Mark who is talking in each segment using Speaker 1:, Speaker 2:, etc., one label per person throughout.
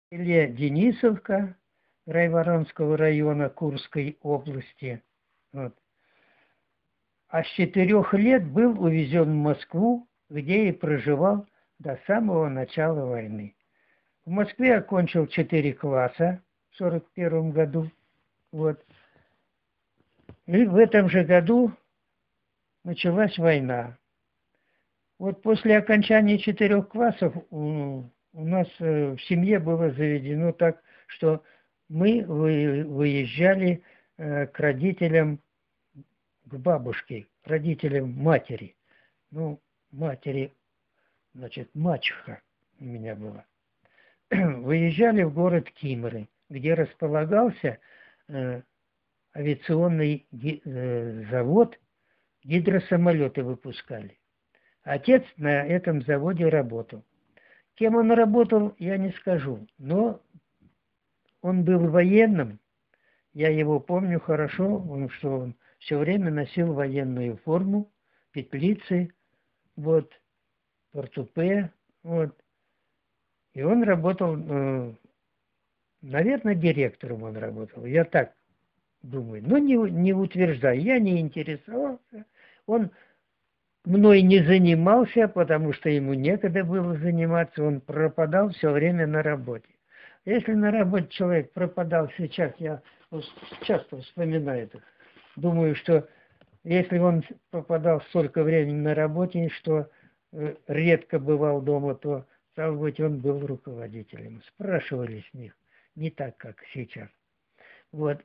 Speaker 1: селе Денисовка Райворонского района Курской области. Вот. А с 4 лет был увезен в Москву, где и проживал до самого начала войны. В Москве окончил 4 класса в 1941 году. Вот. И в этом же году началась война. Вот после окончания 4 классов у нас в семье было заведено так, что мы выезжали к родителям, к бабушке, к родителям матери. Ну, матери, значит, мачеха у меня была. Выезжали в город Кимры, где располагался авиационный завод, гидросамолеты выпускали. Отец на этом заводе работал. Кем он работал, я не скажу, но он был военным. Я его помню хорошо, что он все время носил военную форму, петлицы, вот, портупея, вот. И он работал, наверное, директором он работал. Я так думаю. Но не утверждаю, я не интересовался. Он мной не занимался, потому что ему некогда было заниматься. Он пропадал все время на работе. Если на работе человек пропадал сейчас, я часто вспоминаю это. Думаю, что если он пропадал столько времени на работе, что редко бывал дома, то, стало быть, он был руководителем. Спрашивали с них. Не так, как сейчас. Вот.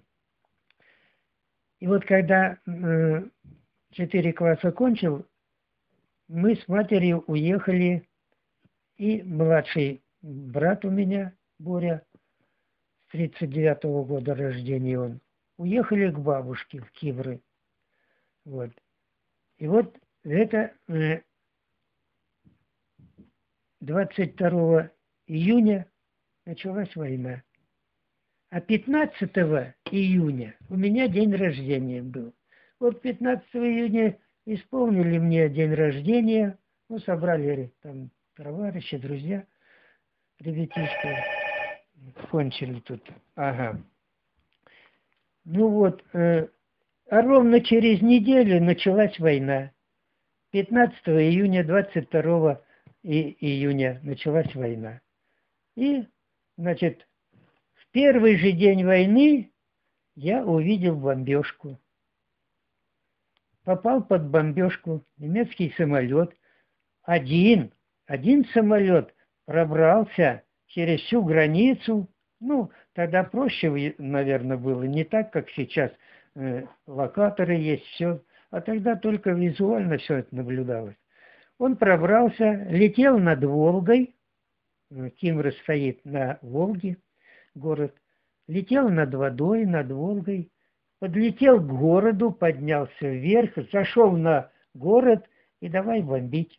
Speaker 1: И вот когда 4 класса кончил, мы с матерью уехали, и младший брат у меня, Боря, с 1939 года рождения он, уехали к бабушке в Кивры. Вот. И вот это 22 июня началась война. А 15 июня у меня день рождения был. Вот 15 июня исполнили мне день рождения. Ну, собрали там товарищи, друзья, ребятишки. Кончили тут. Ага. Ну вот, а ровно через неделю началась война. 15 июня, 22 июня началась война. И, значит, в первый же день войны я увидел бомбежку. Попал под бомбежку немецкий самолет. Один самолет пробрался через всю границу. Ну, тогда проще, наверное, было. Не так, как сейчас. Локаторы есть, все. А тогда только визуально все это наблюдалось. Он пробрался, летел над Волгой. Кимра стоит на Волге, город. Летел над водой, над Волгой. Подлетел к городу, поднялся вверх, зашел на город и давай бомбить.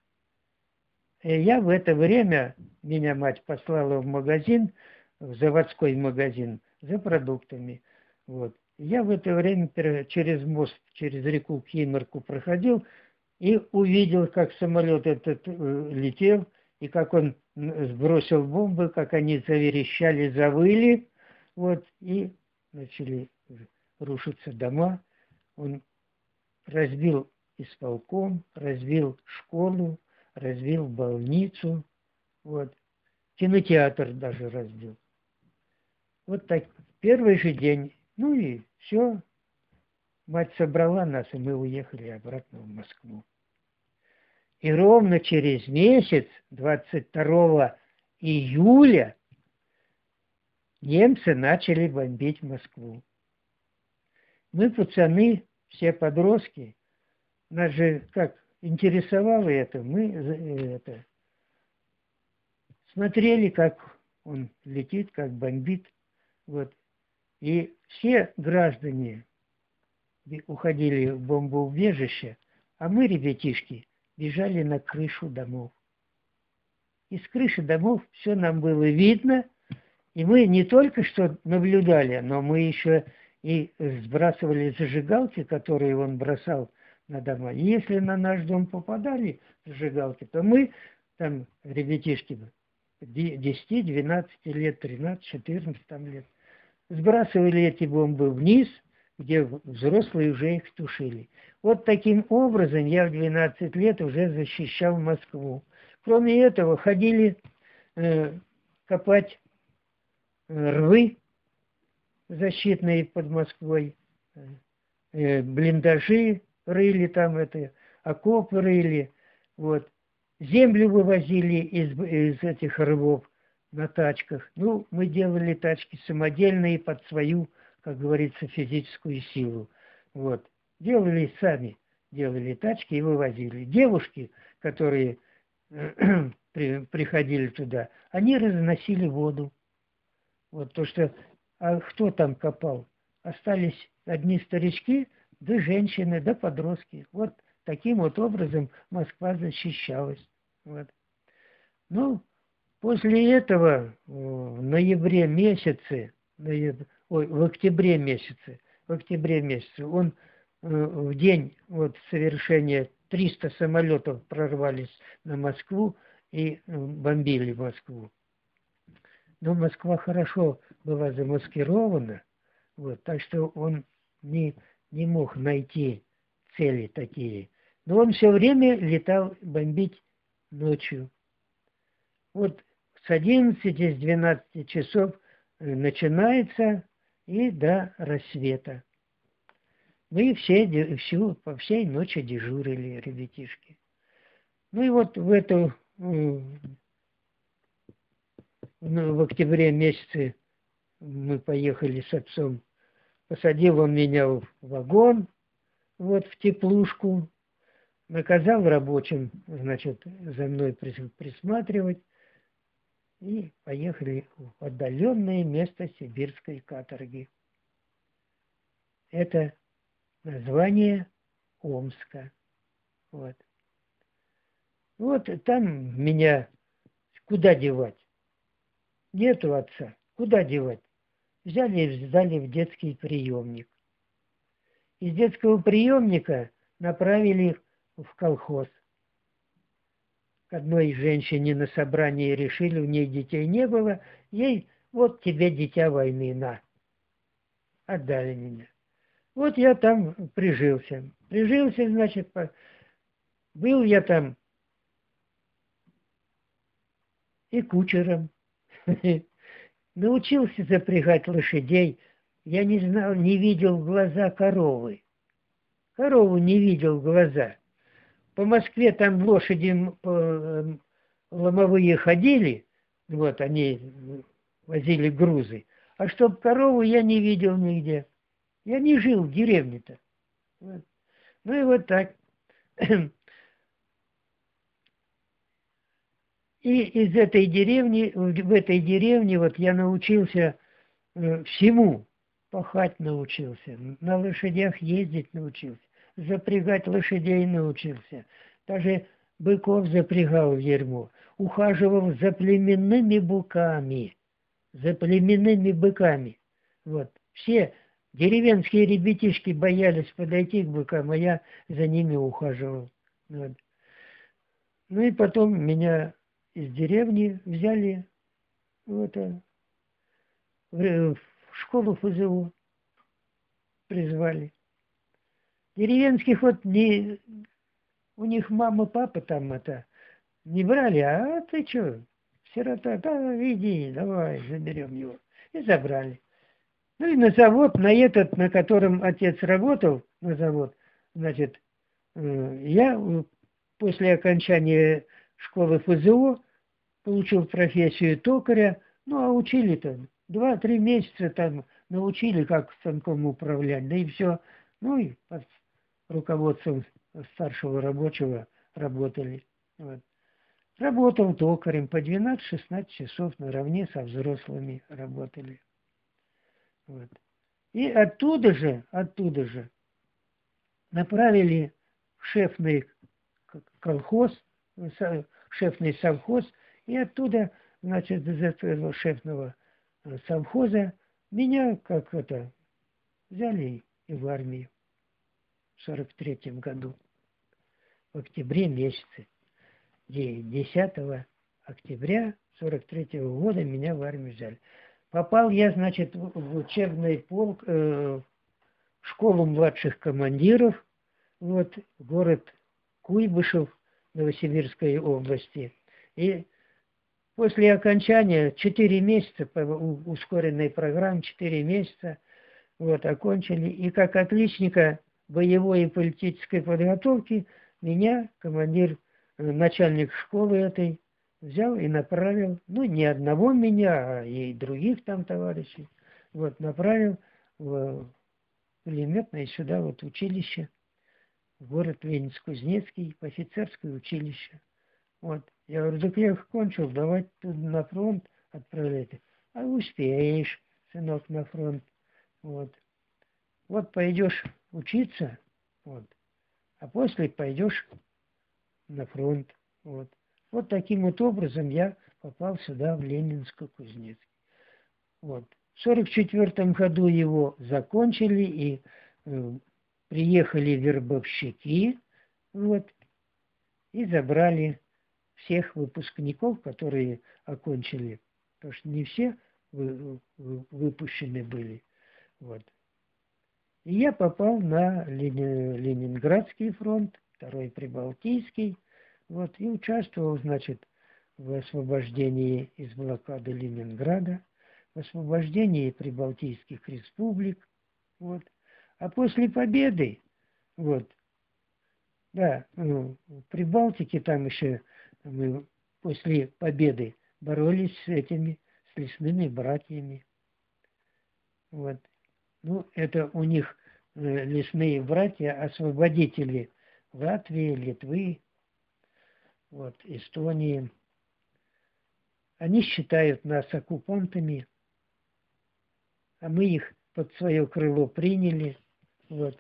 Speaker 1: И я в это время, меня мать послала в магазин, в заводской магазин, за продуктами. Вот. Я в это время через мост, через реку Кимерку проходил и увидел, как самолет этот летел, и как он сбросил бомбы, как они заверещали, завыли, вот, и начали рушиться дома. Он разбил исполком, разбил школу, разбил больницу, вот. Кинотеатр даже разбил. Вот так, первый же день. Ну и все. Мать собрала нас, и мы уехали обратно в Москву. И ровно через месяц, 22 июля, немцы начали бомбить Москву. Мы, пацаны, все подростки, нас же как интересовало это, мы это, смотрели, как он летит, как бомбит. Вот. И все граждане уходили в бомбоубежище, а мы, ребятишки, бежали на крышу домов. И с крыши домов все нам было видно, и мы не только что наблюдали, но мы еще и сбрасывали зажигалки, которые он бросал на дома. И если на наш дом попадали зажигалки, то мы, там, ребятишки, 10, 12 лет, 13, 14 там лет. Сбрасывали эти бомбы вниз, где взрослые уже их тушили. Вот таким образом я в 12 лет уже защищал Москву. Кроме этого, ходили копать рвы защитные под Москвой, блиндажи рыли там, окопы рыли, вот. Землю вывозили из этих рвов на тачках. Ну, мы делали тачки самодельные под свою, как говорится, физическую силу. Вот. Делали сами, делали тачки и вывозили. Девушки, которые приходили туда, они разносили воду. Вот то, что... А кто там копал? Остались одни старички, да женщины, да подростки. Вот таким вот образом Москва защищалась. Вот. Ну, после этого в ноябре месяце, в октябре месяце он в день вот совершения 300 самолетов прорвались на Москву и бомбили Москву. Но Москва хорошо была замаскирована, вот, так что он не мог найти цели такие. Но он все время летал бомбить ночью. Вот с 11, с 12 часов начинается и до рассвета. Мы по всей ночи дежурили, ребятишки. Ну и вот в октябре месяце мы поехали с отцом. Посадил он меня в вагон, вот в теплушку. Наказал рабочим, значит, за мной присматривать. И поехали в отдаленное место сибирской каторги. Это название Омска. Вот. Вот там меня куда девать? Нету отца. Куда девать? Взяли и сдали в детский приемник. Из детского приемника направили в колхоз. К одной женщине на собрании решили, у ней детей не было, ей вот тебе дитя войны, на. Отдали меня. Вот я там прижился. Прижился, значит, был я там и кучером. Научился запрягать лошадей. Я не знал, не видел в глаза коровы. Корову не видел в глаза. По Москве там лошади ломовые ходили, вот они возили грузы. А чтоб корову я не видел нигде. Я не жил в деревне-то. Вот. Ну и вот так. И из этой деревни, в этой деревне вот я научился всему. Пахать научился, на лошадях ездить научился, запрягать лошадей научился. Даже быков запрягал в дерьмо. Ухаживал за племенными быками. За племенными быками. Вот. Все деревенские ребятишки боялись подойти к быкам, а я за ними ухаживал. Вот. Ну и потом меня из деревни взяли в школу ФЗО, призвали. Деревенских вот не... У них мама, папа там не брали, а ты что, сирота, да, иди, давай, заберем его. И забрали. Ну и на завод, на котором отец работал, на завод, значит, я после окончания школы ФЗО получил профессию токаря, ну а учили-то 2-3 месяца там научили, как станком управлять, да и все. Ну и под руководством старшего рабочего работали. Вот. Работал токарем по 12-16 часов наравне со взрослыми работали. Вот. И оттуда же направили в шефный колхоз, шефный совхоз, и оттуда, значит, из этого шефного совхоза меня взяли и в армию в 43-м году, в октябре месяце, 10 октября 43-го года меня в армию взяли. Попал я, значит, в учебный полк, в школу младших командиров, вот, город Куйбышев Новосибирской области. И после окончания 4 месяца, по ускоренной программе, 4 месяца, вот, окончили. И как отличника боевой и политической подготовки меня командир, начальник школы этой, взял и направил, ну, не одного меня, а и других там товарищей, вот, направил в пулеметное сюда вот училище, в город Ленинск-Кузнецкий, в офицерское училище. Вот. Я говорю, так я их кончил, давай туда на фронт отправляйте. А успеешь, сынок, на фронт. Вот. Вот пойдешь учиться, вот, а после пойдешь на фронт. Вот. Вот таким вот образом я попал сюда, в Ленинск-Кузнецк. Вот. В 1944 году его закончили, и приехали вербовщики, вот, и забрали всех выпускников, которые окончили, потому что не все выпущены были. Вот. И я попал на Ленинградский фронт, второй Прибалтийский, вот, и участвовал, значит, в освобождении из блокады Ленинграда, в освобождении Прибалтийских республик, вот. А после победы, вот, да, ну, в Прибалтике там еще мы после победы боролись с этими, с лесными братьями, вот. Ну, это у них лесные братья-освободители Латвии, Литвы, вот, Эстонии. Они считают нас оккупантами, а мы их под свое крыло приняли. Вот.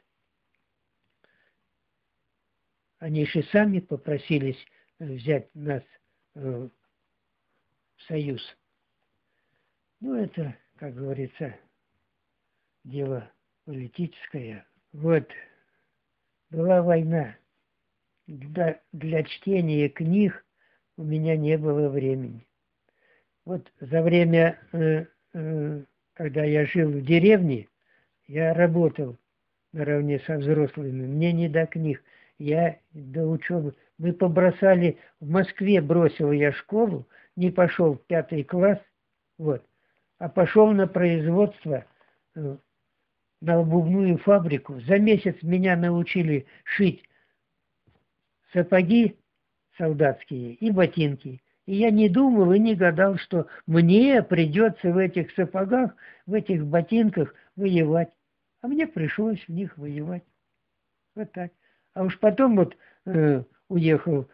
Speaker 1: Они же сами попросились взять нас в союз. Ну, это, как говорится, дело политическое. Вот. Была война. Для чтения книг у меня не было времени. Вот за время, когда я жил в деревне, я работал наравне со взрослыми. Мне не до книг. Я до учебы. Мы побросали, в Москве бросил я школу, не пошел в 5 класс, вот, а пошел на производство, на обувную фабрику. За месяц меня научили шить сапоги солдатские и ботинки. И я не думал и не гадал, что мне придется в этих сапогах, в этих ботинках воевать. А мне пришлось в них воевать. Вот так. А уж потом вот уехал,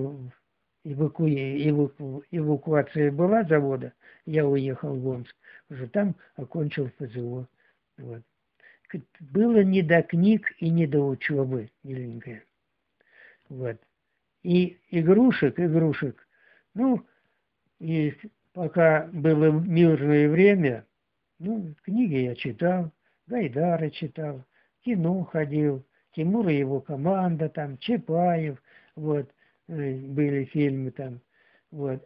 Speaker 1: эвакуация была завода, я уехал в Омск. Уже там окончил ФЗО. Вот. Было не до книг и не до учебы, миленькая. Вот. И игрушек. Ну, и пока было мирное время, ну, книги я читал, Гайдара читал, кино ходил, Тимур и его команда, там, Чапаев, вот, были фильмы там, вот.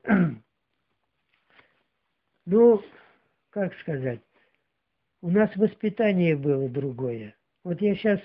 Speaker 1: Ну, как сказать, у нас воспитание было другое. Вот я сейчас,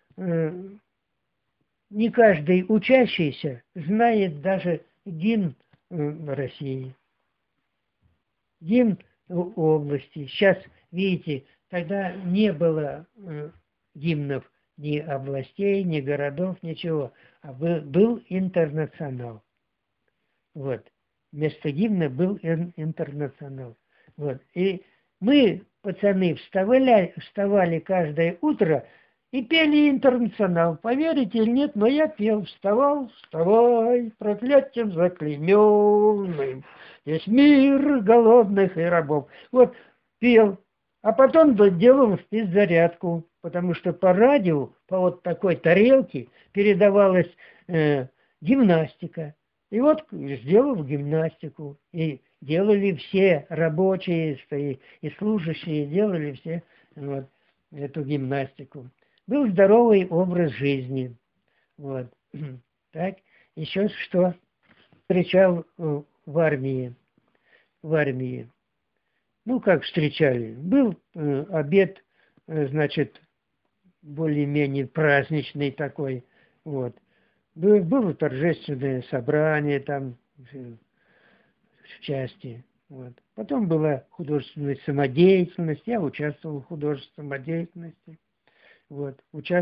Speaker 1: не каждый учащийся знает даже гимн России, гимн области. Сейчас, видите, тогда не было гимнов ни областей, ни городов, ничего. А был интернационал. Вот. Вместо гимна был интернационал. Вот. И мы, пацаны, вставали каждое утро и пели интернационал. Поверите или нет, но я пел. Вставай, проклятием заклейменным. Есть мир голодных и рабов. Вот, пел. А потом делал спецзарядку, потому что по радио, по вот такой тарелке передавалась гимнастика. И вот сделал гимнастику. И делали все рабочие и служащие, делали все вот, эту гимнастику. Был здоровый образ жизни. Вот. Так, еще что? Встречал в армии. В армии. Ну, как встречали. Был обед, значит, более-менее праздничный такой. Вот. Было торжественное собрание там в части. Вот. Потом была художественная самодеятельность. Я участвовал в художественной самодеятельности. Вот.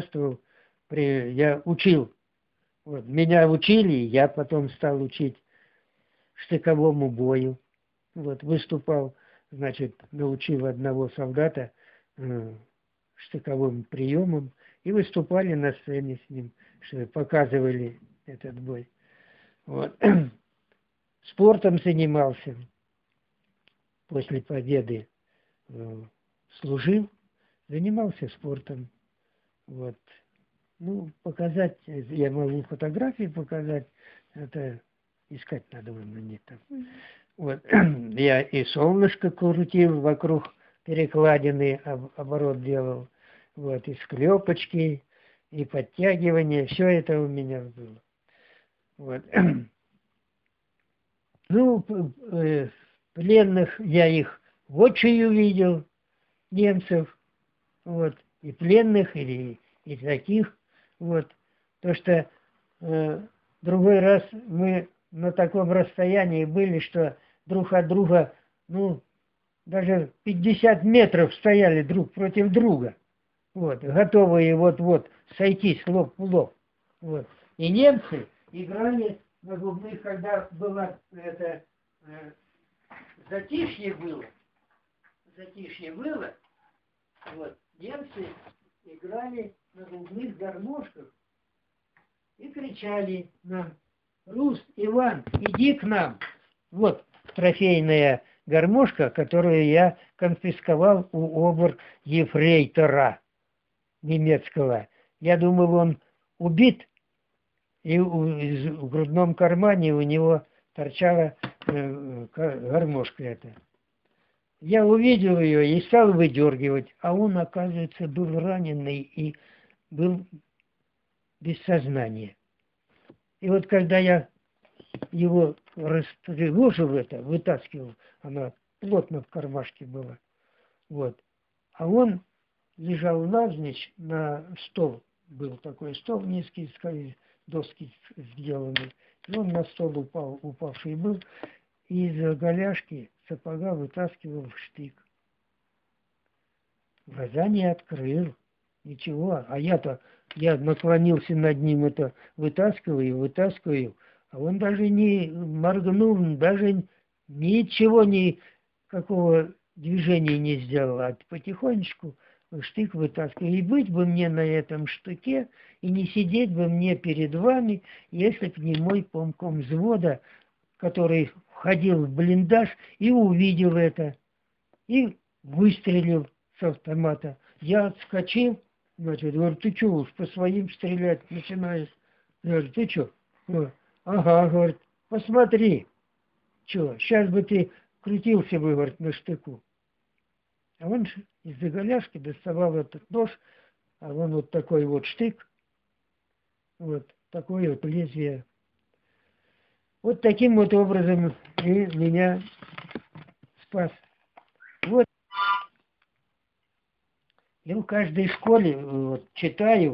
Speaker 1: Я учил. Вот. Меня учили, я потом стал учить штыковому бою. Вот. Выступал, значит, научил одного солдата штыковым приемам и выступали на сцене с ним, что показывали этот бой. Вот. Спортом занимался. После победы служил, занимался спортом. Вот. Ну, показать, я могу фотографии показать, это искать надо мне там. Вот. Я и солнышко крутил вокруг перекладины, оборот делал. Вот. И склепочки, и подтягивания, все это у меня было. Вот. Ну, пленных я их воочию видел, немцев, вот, и пленных, и таких, вот. То, что другой раз мы на таком расстоянии были, что друг от друга, ну, даже 50 метров стояли друг против друга, вот, готовые вот-вот сойтись лоб в лоб, вот. И немцы играли на губных, когда было это затишье было, вот, немцы играли на губных гармошках и кричали нам: «Руст, Иван, иди к нам!» Вот трофейная гармошка, которую я конфисковал у обер-ефрейтора немецкого. Я думал, он убит, и в грудном кармане у него торчала гармошка эта. Я увидел ее и стал выдергивать, а он, оказывается, был раненый и был без сознания. И вот когда я его растревожил, вытаскивал, она плотно в кармашке была, вот, а он лежал навзничь на стол, был такой стол низкий, из доски сделанный, и он на стол упавший был, и из голяшки сапога вытаскивал штык. Глаза не открыл, ничего, а я наклонился над ним, это вытаскиваю, а он даже не моргнул, даже ничего, никакого движения не сделал, а потихонечку штык вытаскиваю. И быть бы мне на этом штыке, и не сидеть бы мне перед вами, если б не мой помком взвода, который входил в блиндаж и увидел это, и выстрелил с автомата. Я отскочил, значит, говорю: «Ты что уж по своим стрелять начинаешь?» Я говорю: «Ты что?» «Ага», говорит, «посмотри, что, сейчас бы ты крутился бы, говорит, на штыку». А он из-за голяшки доставал этот нож, а он вот такой вот штык, вот такое вот лезвие. Вот таким вот образом и меня спас. Вот. Я в каждой школе вот, читаю.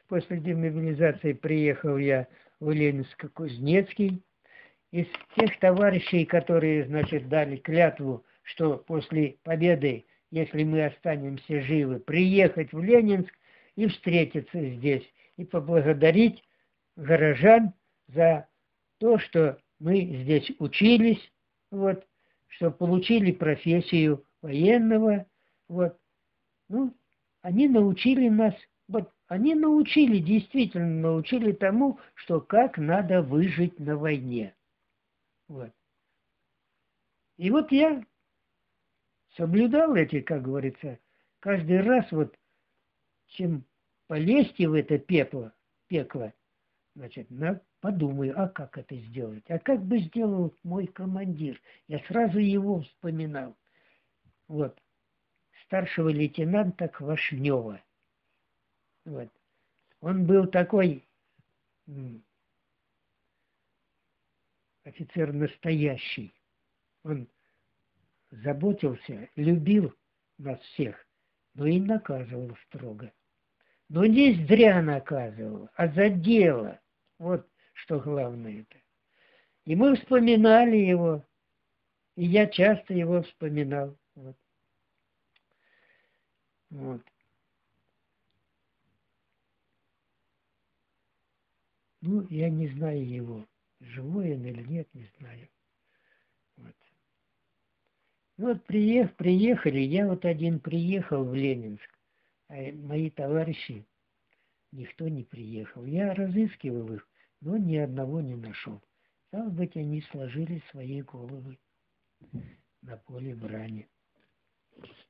Speaker 1: после демобилизации приехал я в Ленинск-Кузнецкий. Из тех товарищей, которые, значит, дали клятву, что после победы, если мы останемся живы, приехать в Ленинск и встретиться здесь, и поблагодарить горожан за то, что мы здесь учились, вот, что получили профессию военного, вот. Ну, они научили нас, вот, они научили, действительно научили тому, что как надо выжить на войне. Вот. И вот я соблюдал эти, как говорится, каждый раз вот, чем полезть в это пекло, значит, подумаю, а как это сделать? А как бы сделал мой командир? Я сразу его вспоминал. Вот. Старшего лейтенанта Квашнева. Вот. Он был такой офицер настоящий. Он заботился, любил нас всех, но и наказывал строго. Но не зря наказывал, а за дело. Вот что главное-то. И мы вспоминали его, и я часто его вспоминал. Вот. Вот. Ну, я не знаю его, живой он или нет, не знаю. Вот. Ну, вот приехали, я вот один приехал в Ленинск, а мои товарищи, никто не приехал. Я разыскивал их, но ни одного не нашел. Стало быть, они сложили свои головы на поле брани.